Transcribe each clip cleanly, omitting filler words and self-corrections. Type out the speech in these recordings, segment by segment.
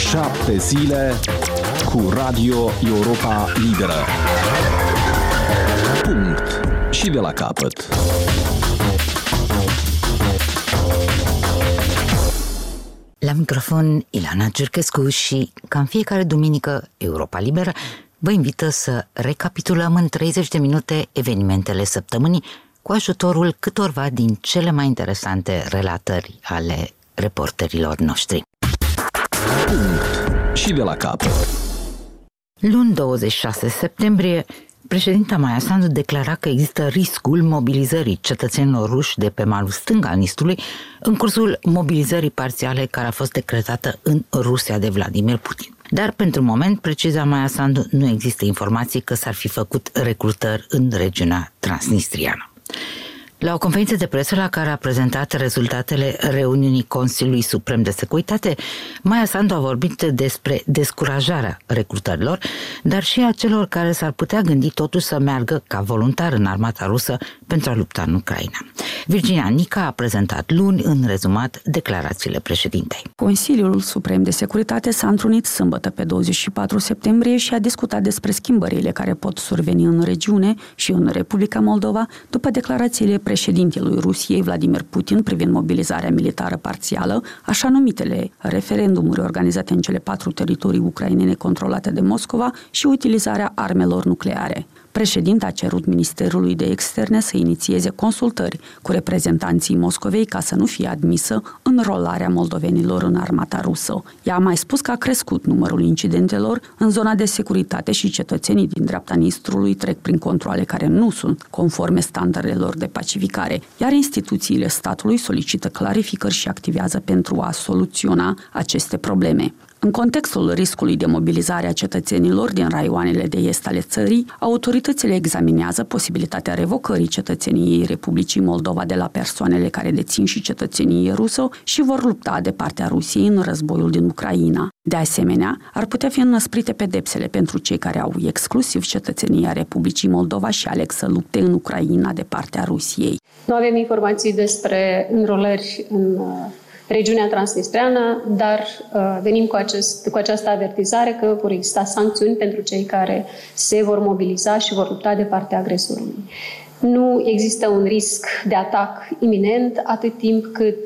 7 zile cu Radio Europa Liberă. Punct. Și de la capăt. La microfon Ilana Cercescu și, ca în fiecare duminică, Europa Liberă vă invită să recapitulăm în 30 de minute evenimentele săptămânii cu ajutorul câtorva din cele mai interesante relatări ale reporterilor noștri. Punct. Și de la capăt. Luni 26 septembrie, președinta Maia Sandu declara că există riscul mobilizării cetățenilor ruși de pe malul stâng al Nistrului în cursul mobilizării parțiale care a fost decretată în Rusia de Vladimir Putin. Dar pentru moment, preciza Maia Sandu, nu există informații că s-ar fi făcut recrutări în regiunea transnistriană. La o conferință de presă la care a prezentat rezultatele reuniunii Consiliului Suprem de Securitate, Maia Sandu a vorbit despre descurajarea recrutărilor, dar și a celor care s-ar putea gândi totuși să meargă ca voluntar în armata rusă pentru a lupta în Ucraina. Virginia Nica a prezentat luni în rezumat declarațiile președintei. Consiliul Suprem de Securitate s-a întrunit sâmbătă pe 24 septembrie și a discutat despre schimbările care pot surveni în regiune și în Republica Moldova după declarațiile președintelui Rusiei Vladimir Putin privind mobilizarea militară parțială, așa numitele referendumuri organizate în cele 4 teritorii ucrainene controlate de Moscova și utilizarea armelor nucleare. Președinta a cerut Ministerului de Externe să inițieze consultări cu reprezentanții Moscovei ca să nu fie admisă înrolarea moldovenilor în armata rusă. Ea a mai spus că a crescut numărul incidentelor în zona de securitate și cetățenii din dreapta Nistrului trec prin controale care nu sunt conforme standardelor de pacificare, iar instituțiile statului solicită clarificări și activează pentru a soluționa aceste probleme. În contextul riscului de mobilizare a cetățenilor din raioanele de est ale țării, autoritățile examinează posibilitatea revocării cetățeniei Republicii Moldova de la persoanele care dețin și cetățenie rusă și vor lupta de partea Rusiei în războiul din Ucraina. De asemenea, ar putea fi înăsprite pedepsele pentru cei care au exclusiv cetățenia Republicii Moldova și aleg să lupte în Ucraina de partea Rusiei. Nu avem informații despre înrolări în regiunea transnistreană, dar venim cu această avertizare că vor exista sancțiuni pentru cei care se vor mobiliza și vor lupta de partea agresorului. Nu există un risc de atac iminent atât timp cât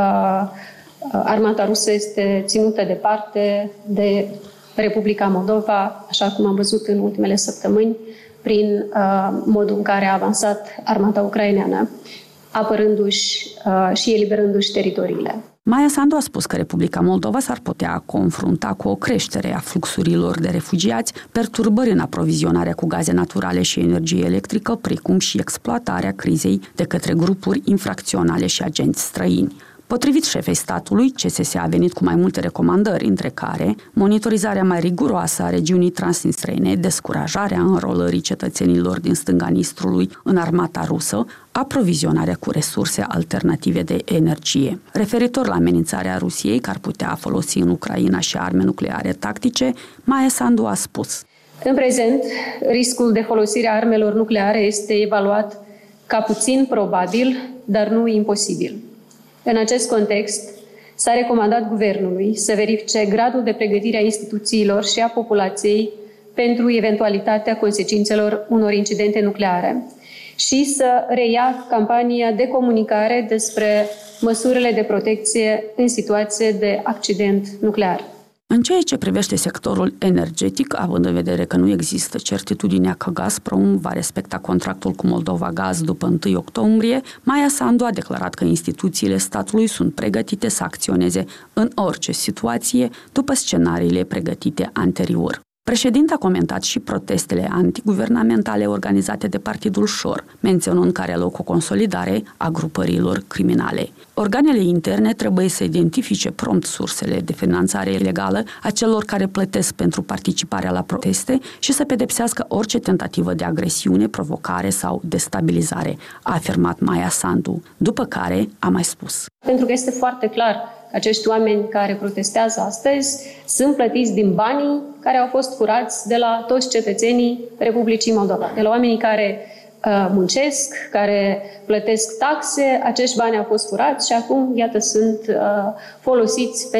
armata rusă este ținută departe de Republica Moldova, așa cum am văzut în ultimele săptămâni, prin modul în care a avansat armata ucraineană, apărându-și și eliberându-și teritoriile. Maia Sandu a spus că Republica Moldova s-ar putea confrunta cu o creștere a fluxurilor de refugiați, perturbări în aprovizionarea cu gaze naturale și energie electrică, precum și exploatarea crizei de către grupuri infracționale și agenți străini. Potrivit șefei statului, CSS a venit cu mai multe recomandări, între care monitorizarea mai riguroasă a regiunii transnistrene, descurajarea înrolării cetățenilor din stânga Nistrului în armata rusă, aprovizionarea cu resurse alternative de energie. Referitor la amenințarea Rusiei, care ar putea folosi în Ucraina și arme nucleare tactice, Maia Sandu a spus: în prezent, riscul de folosire a armelor nucleare este evaluat ca puțin probabil, dar nu imposibil. În acest context, s-a recomandat guvernului să verifice gradul de pregătire a instituțiilor și a populației pentru eventualitatea consecințelor unor incidente nucleare și să reia campania de comunicare despre măsurile de protecție în situație de accident nuclear. În ceea ce privește sectorul energetic, având în vedere că nu există certitudinea că Gazprom va respecta contractul cu Moldova Gaz după 1 octombrie, Maia Sandu a declarat că instituțiile statului sunt pregătite să acționeze în orice situație după scenariile pregătite anterior. Președinta a comentat și protestele antiguvernamentale organizate de Partidul Șor, menționând că are loc o consolidare a grupărilor criminale. Organele interne trebuie să identifice prompt sursele de finanțare ilegală a celor care plătesc pentru participarea la proteste și să pedepsească orice tentativă de agresiune, provocare sau destabilizare, a afirmat Maia Sandu, după care a mai spus: pentru că este foarte clar că acești oameni care protestează astăzi sunt plătiți din banii care au fost furați de la toți cetățenii Republicii Moldova, de la oamenii care muncesc, care plătesc taxe, acești bani au fost furați și acum, iată, sunt folosiți